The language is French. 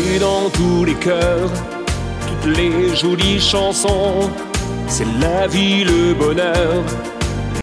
Bienvenue dans tous les cœurs, toutes les jolies chansons. C'est la vie, le bonheur,